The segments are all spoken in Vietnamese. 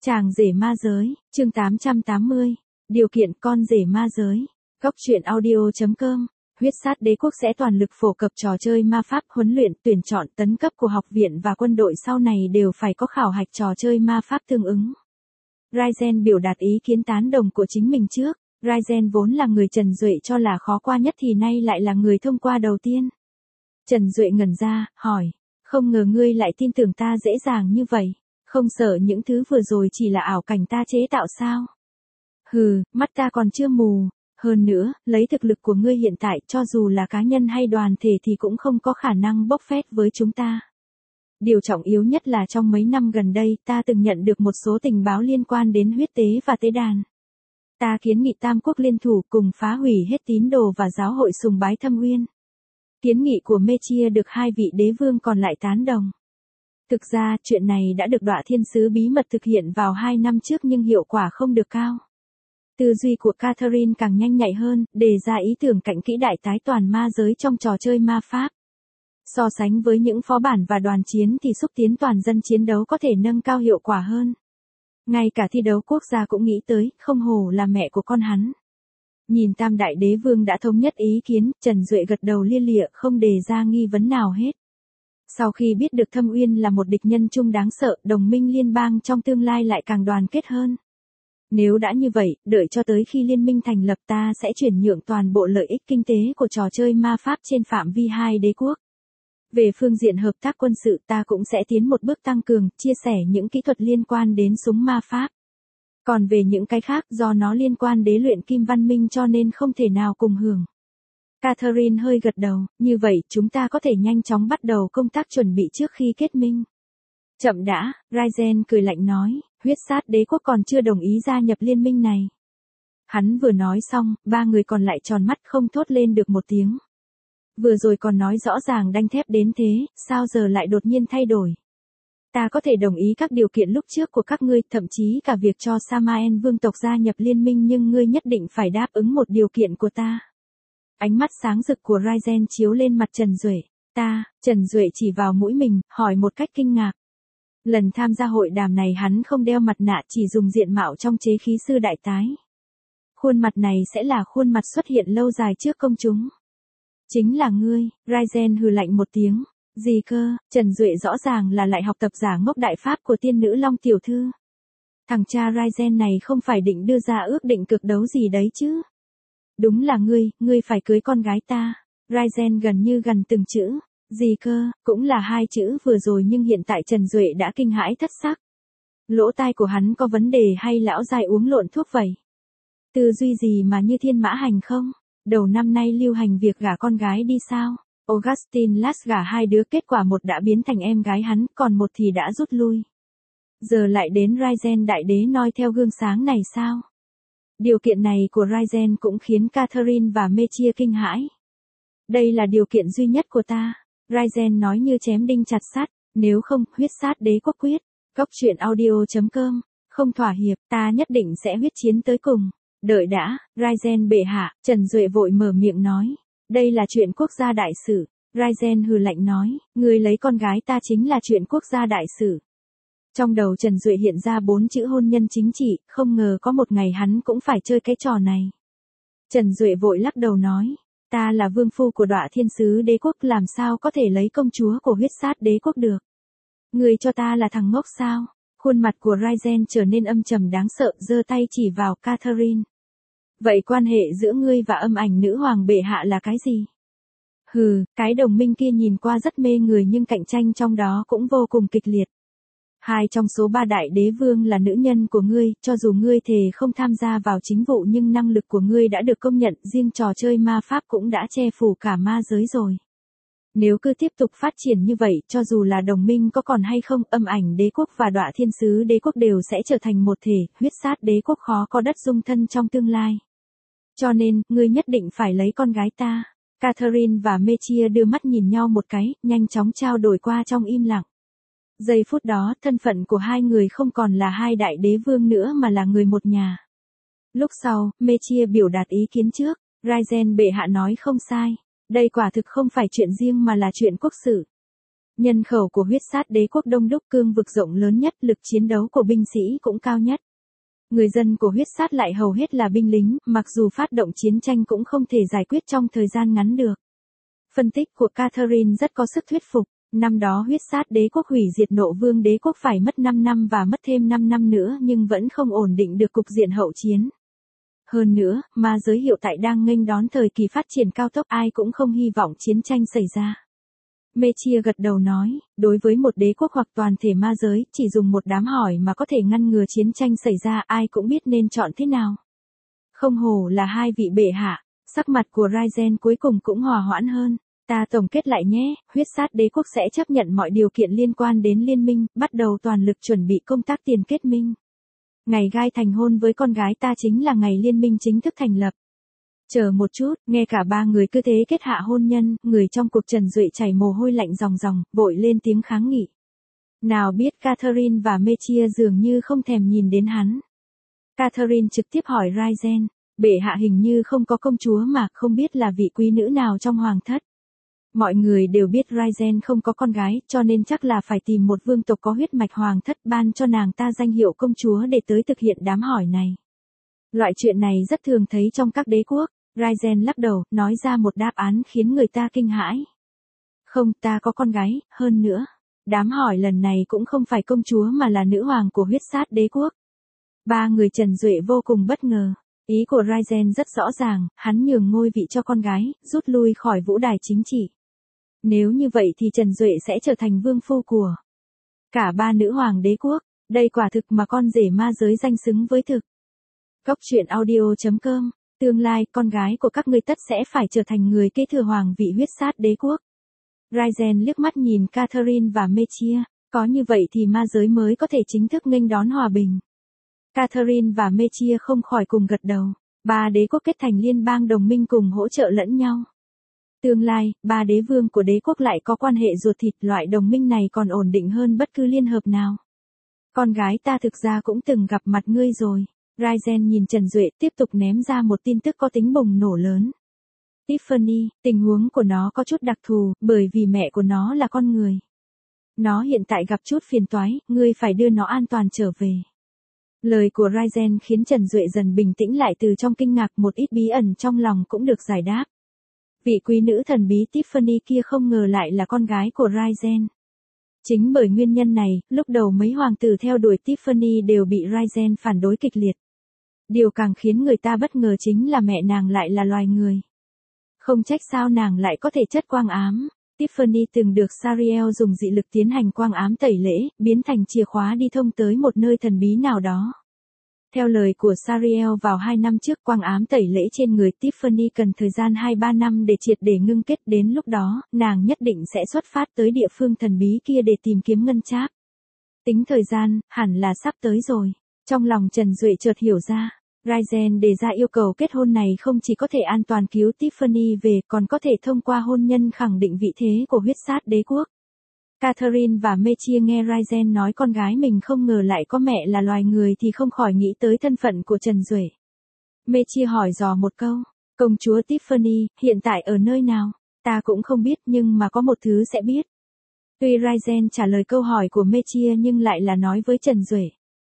Chàng rể ma giới, chương 880. Điều kiện con rể ma giới. Góc truyện audio.com. Huyết sát đế quốc sẽ toàn lực phổ cập trò chơi ma pháp, huấn luyện, tuyển chọn, tấn cấp của học viện và quân đội sau này đều phải có khảo hạch trò chơi ma pháp tương ứng. Ryzen biểu đạt ý kiến tán đồng của chính mình trước. Ryzen vốn là người Trần Duệ cho là khó qua nhất thì nay lại là người thông qua đầu tiên. Trần Duệ ngẩn ra, hỏi, không ngờ ngươi lại tin tưởng ta dễ dàng như vậy. Không sợ những thứ vừa rồi chỉ là ảo cảnh ta chế tạo sao? Hừ, mắt ta còn chưa mù. Hơn nữa, lấy thực lực của ngươi hiện tại cho dù là cá nhân hay đoàn thể thì cũng không có khả năng bốc phét với chúng ta. Điều trọng yếu nhất là trong mấy năm gần đây ta từng nhận được một số tình báo liên quan đến huyết tế và tế đàn. Ta kiến nghị Tam Quốc liên thủ cùng phá hủy hết tín đồ và giáo hội sùng bái Thâm Uyên. Kiến nghị của Mechia được hai vị đế vương còn lại tán đồng. Thực ra, chuyện này đã được Đọa Thiên Sứ bí mật thực hiện vào 2 năm trước nhưng hiệu quả không được cao. Tư duy của Catherine càng nhanh nhạy hơn, đề ra ý tưởng cạnh kỹ đại tái toàn ma giới trong trò chơi ma pháp. So sánh với những phó bản và đoàn chiến thì xúc tiến toàn dân chiến đấu có thể nâng cao hiệu quả hơn. Ngay cả thi đấu quốc gia cũng nghĩ tới, không hổ là mẹ của con hắn. Nhìn Tam Đại Đế Vương đã thống nhất ý kiến, Trần Duệ gật đầu lia lịa không đề ra nghi vấn nào hết. Sau khi biết được Thâm Uyên là một địch nhân chung đáng sợ, đồng minh liên bang trong tương lai lại càng đoàn kết hơn. Nếu đã như vậy, đợi cho tới khi liên minh thành lập ta sẽ chuyển nhượng toàn bộ lợi ích kinh tế của trò chơi ma pháp trên phạm vi hai đế quốc. Về phương diện hợp tác quân sự ta cũng sẽ tiến một bước tăng cường, chia sẻ những kỹ thuật liên quan đến súng ma pháp. Còn về những cái khác do nó liên quan đến luyện kim văn minh cho nên không thể nào cùng hưởng. Catherine hơi gật đầu, như vậy chúng ta có thể nhanh chóng bắt đầu công tác chuẩn bị trước khi kết minh. Chậm đã, Ryzen cười lạnh nói, huyết sát đế quốc còn chưa đồng ý gia nhập liên minh này. Hắn vừa nói xong, ba người còn lại tròn mắt không thốt lên được một tiếng. Vừa rồi còn nói rõ ràng đanh thép đến thế, sao giờ lại đột nhiên thay đổi. Ta có thể đồng ý các điều kiện lúc trước của các ngươi, thậm chí cả việc cho Samael vương tộc gia nhập liên minh nhưng ngươi nhất định phải đáp ứng một điều kiện của ta. Ánh mắt sáng rực của Ryzen chiếu lên mặt Trần Duệ. Trần Duệ chỉ vào mũi mình, hỏi một cách kinh ngạc. Lần tham gia hội đàm này hắn không đeo mặt nạ, chỉ dùng diện mạo trong chế khí sư đại tái. Khuôn mặt này sẽ là khuôn mặt xuất hiện lâu dài trước công chúng. Chính là ngươi, Ryzen hừ lạnh một tiếng. Gì cơ, Trần Duệ rõ ràng là lại học tập giả ngốc đại pháp của tiên nữ Long tiểu thư. Thằng cha Ryzen này không phải định đưa ra ước định cực đấu gì đấy chứ. Đúng là ngươi phải cưới con gái ta. Ryzen gần như gần từng chữ. Gì cơ, cũng là hai chữ vừa rồi nhưng hiện tại Trần Duệ đã kinh hãi thất sắc. Lỗ tai của hắn có vấn đề hay lão già uống lộn thuốc vậy? Tư duy gì mà như thiên mã hành không? Đầu năm nay lưu hành việc gả con gái đi sao? Augustine Lass gả hai đứa, kết quả một đã biến thành em gái hắn, còn một thì đã rút lui. Giờ lại đến Ryzen đại đế noi theo gương sáng này sao? Điều kiện này của Ryzen cũng khiến Catherine và Mechia kinh hãi. Đây là điều kiện duy nhất của ta. Ryzen nói như chém đinh chặt sắt, nếu không, huyết sát đế quốc quyết. Góc truyện audio.com, không thỏa hiệp, ta nhất định sẽ huyết chiến tới cùng. Đợi đã, Ryzen bệ hạ, Trần Duệ vội mở miệng nói. Đây là chuyện quốc gia đại sự. Ryzen hừ lạnh nói, ngươi lấy con gái ta chính là chuyện quốc gia đại sự. Trong đầu Trần Duệ hiện ra 4 chữ hôn nhân chính trị, không ngờ có một ngày hắn cũng phải chơi cái trò này. Trần Duệ vội lắc đầu nói, ta là vương phu của Đọa Thiên Sứ đế quốc, làm sao có thể lấy công chúa của huyết sát đế quốc được. Ngươi cho ta là thằng ngốc sao? Khuôn mặt của Ryzen trở nên âm trầm đáng sợ, giơ tay chỉ vào Catherine. Vậy quan hệ giữa ngươi và âm ảnh nữ hoàng bệ hạ là cái gì? Hừ, cái đồng minh kia nhìn qua rất mê người nhưng cạnh tranh trong đó cũng vô cùng kịch liệt. 2 trong số 3 đại đế vương là nữ nhân của ngươi, cho dù ngươi thề không tham gia vào chính vụ nhưng năng lực của ngươi đã được công nhận, riêng trò chơi ma pháp cũng đã che phủ cả ma giới rồi. Nếu cứ tiếp tục phát triển như vậy, cho dù là đồng minh có còn hay không, âm ảnh đế quốc và Đọa Thiên Sứ đế quốc đều sẽ trở thành một thể, huyết sát đế quốc khó có đất dung thân trong tương lai. Cho nên, ngươi nhất định phải lấy con gái ta. Catherine và Mechia đưa mắt nhìn nhau một cái, nhanh chóng trao đổi qua trong im lặng. Giây phút đó, thân phận của hai người không còn là hai đại đế vương nữa mà là người một nhà. Lúc sau, Mechia biểu đạt ý kiến trước, Ryzen bệ hạ nói không sai. Đây quả thực không phải chuyện riêng mà là chuyện quốc sự. Nhân khẩu của huyết sát đế quốc đông đúc, cương vực rộng lớn nhất, lực chiến đấu của binh sĩ cũng cao nhất. Người dân của huyết sát lại hầu hết là binh lính, mặc dù phát động chiến tranh cũng không thể giải quyết trong thời gian ngắn được. Phân tích của Catherine rất có sức thuyết phục. Năm đó huyết sát đế quốc hủy diệt Nộ Vương đế quốc phải mất 5 năm và mất thêm 5 năm nữa nhưng vẫn không ổn định được cục diện hậu chiến. Hơn nữa, ma giới hiện tại đang nghênh đón thời kỳ phát triển cao tốc, ai cũng không hy vọng chiến tranh xảy ra. Mechia gật đầu nói, đối với một đế quốc hoặc toàn thể ma giới, chỉ dùng một đám hỏi mà có thể ngăn ngừa chiến tranh xảy ra, ai cũng biết nên chọn thế nào. Không hổ là hai vị bệ hạ, sắc mặt của Raizen cuối cùng cũng hòa hoãn hơn. Ta tổng kết lại nhé, huyết sát đế quốc sẽ chấp nhận mọi điều kiện liên quan đến liên minh, bắt đầu toàn lực chuẩn bị công tác tiền kết minh. Ngày Gai thành hôn với con gái ta chính là ngày liên minh chính thức thành lập. Chờ một chút, nghe cả ba người cứ thế kết hạ hôn nhân, người trong cuộc Trần Duệ chảy mồ hôi lạnh ròng ròng, vội lên tiếng kháng nghị. Nào biết Catherine và Mechia dường như không thèm nhìn đến hắn. Catherine trực tiếp hỏi Raizen, bệ hạ hình như không có công chúa mà, không biết là vị quý nữ nào trong hoàng thất. Mọi người đều biết Raizen không có con gái, cho nên chắc là phải tìm một vương tộc có huyết mạch hoàng thất ban cho nàng ta danh hiệu công chúa để tới thực hiện đám hỏi này. Loại chuyện này rất thường thấy trong các đế quốc. Raizen lắc đầu, nói ra một đáp án khiến người ta kinh hãi. Không, ta có con gái, hơn nữa. Đám hỏi lần này cũng không phải công chúa mà là nữ hoàng của huyết sát đế quốc. Ba người Trần Duệ vô cùng bất ngờ. Ý của Raizen rất rõ ràng, hắn nhường ngôi vị cho con gái, rút lui khỏi vũ đài chính trị. Nếu như vậy thì Trần Duệ sẽ trở thành vương phu của cả ba nữ hoàng đế quốc. Đây quả thực mà con rể ma giới danh xứng với thực. Cốc truyện audio.com. Tương lai, con gái của các ngươi tất sẽ phải trở thành người kế thừa hoàng vị huyết sát đế quốc. Raizen liếc mắt nhìn Catherine và Mechia. Có như vậy thì ma giới mới có thể chính thức nghênh đón hòa bình. Catherine và Mechia không khỏi cùng gật đầu. Ba đế quốc kết thành liên bang đồng minh cùng hỗ trợ lẫn nhau. Tương lai, ba đế vương của đế quốc lại có quan hệ ruột thịt, loại đồng minh này còn ổn định hơn bất cứ liên hợp nào. Con gái ta thực ra cũng từng gặp mặt ngươi rồi. Raizen nhìn Trần Duệ tiếp tục ném ra một tin tức có tính bùng nổ lớn. Tiffany, tình huống của nó có chút đặc thù, bởi vì mẹ của nó là con người. Nó hiện tại gặp chút phiền toái, ngươi phải đưa nó an toàn trở về. Lời của Raizen khiến Trần Duệ dần bình tĩnh lại, từ trong kinh ngạc một ít bí ẩn trong lòng cũng được giải đáp. Vị quý nữ thần bí Tiffany kia không ngờ lại là con gái của Raizen. Chính bởi nguyên nhân này, lúc đầu mấy hoàng tử theo đuổi Tiffany đều bị Raizen phản đối kịch liệt. Điều càng khiến người ta bất ngờ chính là mẹ nàng lại là loài người. Không trách sao nàng lại có thể chất quang ám. Tiffany từng được Sariel dùng dị lực tiến hành quang ám tẩy lễ, biến thành chìa khóa đi thông tới một nơi thần bí nào đó. Theo lời của Sariel vào 2 năm trước, quang ám tẩy lễ trên người Tiffany cần thời gian 2-3 năm để triệt để ngưng kết, đến lúc đó, nàng nhất định sẽ xuất phát tới địa phương thần bí kia để tìm kiếm ngân tráp. Tính thời gian, hẳn là sắp tới rồi. Trong lòng Trần Duệ chợt hiểu ra, Raizen đề ra yêu cầu kết hôn này không chỉ có thể an toàn cứu Tiffany về, còn có thể thông qua hôn nhân khẳng định vị thế của huyết sát đế quốc. Catherine và Mechia nghe Raizen nói con gái mình không ngờ lại có mẹ là loài người thì không khỏi nghĩ tới thân phận của Trần Duệ. Mechia hỏi dò một câu, công chúa Tiffany, hiện tại ở nơi nào? Ta cũng không biết nhưng mà có một thứ sẽ biết. Tuy Raizen trả lời câu hỏi của Mechia nhưng lại là nói với Trần Duệ.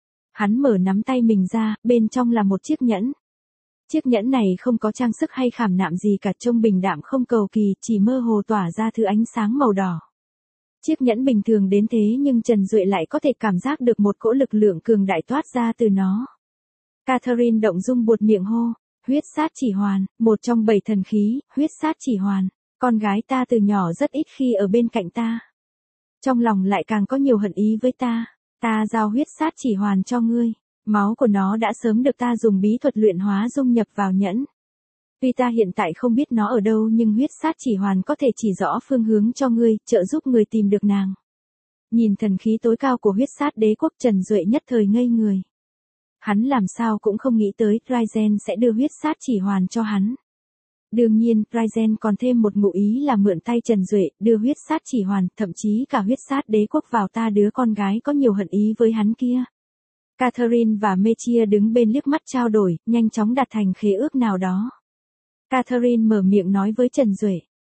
Hắn mở nắm tay mình ra, bên trong là một chiếc nhẫn. Chiếc nhẫn này không có trang sức hay khảm nạm gì cả, trông bình đạm không cầu kỳ, chỉ mơ hồ tỏa ra thứ ánh sáng màu đỏ. Chiếc nhẫn bình thường đến thế nhưng Trần Duệ lại có thể cảm giác được một cỗ lực lượng cường đại toát ra từ nó. Catherine động dung buột miệng hô, huyết sát chỉ hoàn, một trong 7 thần khí, huyết sát chỉ hoàn. Con gái ta từ nhỏ rất ít khi ở bên cạnh ta. Trong lòng lại càng có nhiều hận ý với ta. Ta giao huyết sát chỉ hoàn cho ngươi. Máu của nó đã sớm được ta dùng bí thuật luyện hóa dung nhập vào nhẫn. Tuy ta hiện tại không biết nó ở đâu nhưng huyết sát chỉ hoàn có thể chỉ rõ phương hướng cho ngươi, trợ giúp người tìm được nàng. Nhìn thần khí tối cao của huyết sát đế quốc, Trần Duệ nhất thời ngây người. Hắn làm sao cũng không nghĩ tới Raizen sẽ đưa huyết sát chỉ hoàn cho hắn. Đương nhiên, Raizen còn thêm một ngụ ý là mượn tay Trần Duệ, đưa huyết sát chỉ hoàn, thậm chí cả huyết sát đế quốc vào ta đứa con gái có nhiều hận ý với hắn kia. Catherine và Mechia đứng bên liếc mắt trao đổi, nhanh chóng đạt thành khế ước nào đó. Catherine mở miệng nói với Trần Duệ,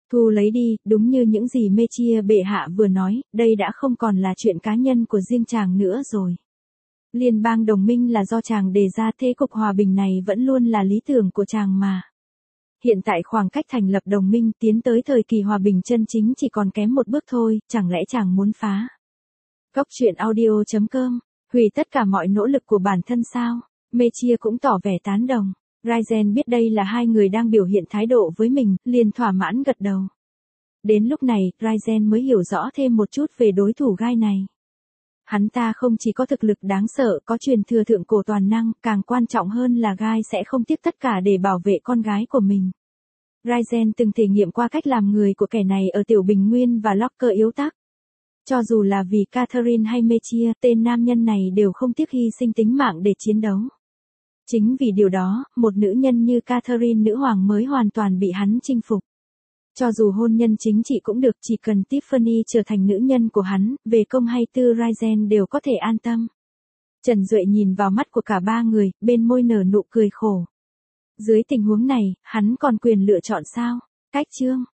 Thu lấy đi, đúng như những gì Mechia bệ hạ vừa nói, đây đã không còn là chuyện cá nhân của riêng chàng nữa rồi. Liên bang đồng minh là do chàng đề ra, thế cục hòa bình này vẫn luôn là lý tưởng của chàng mà. Hiện tại khoảng cách thành lập đồng minh tiến tới thời kỳ hòa bình chân chính chỉ còn kém một bước thôi, chẳng lẽ chàng muốn phá? Góc truyện audio.com, hủy tất cả mọi nỗ lực của bản thân sao? Mechia cũng tỏ vẻ tán đồng. Raizen biết đây là hai người đang biểu hiện thái độ với mình, liền thỏa mãn gật đầu. Đến lúc này, Raizen mới hiểu rõ thêm một chút về đối thủ gai này. Hắn ta không chỉ có thực lực đáng sợ, có truyền thừa thượng cổ toàn năng, càng quan trọng hơn là gai sẽ không tiếc tất cả để bảo vệ con gái của mình. Raizen từng thể nghiệm qua cách làm người của kẻ này ở Tiểu Bình Nguyên và Locker yếu tắc. Cho dù là vì Catherine hay Mechia, tên nam nhân này đều không tiếc hy sinh tính mạng để chiến đấu. Chính vì điều đó, một nữ nhân như Catherine nữ hoàng mới hoàn toàn bị hắn chinh phục. Cho dù hôn nhân chính trị cũng được, chỉ cần Tiffany trở thành nữ nhân của hắn, về công hay tư Raizen đều có thể an tâm. Trần Duệ nhìn vào mắt của cả ba người, bên môi nở nụ cười khổ. Dưới tình huống này, hắn còn quyền lựa chọn sao? Cách chương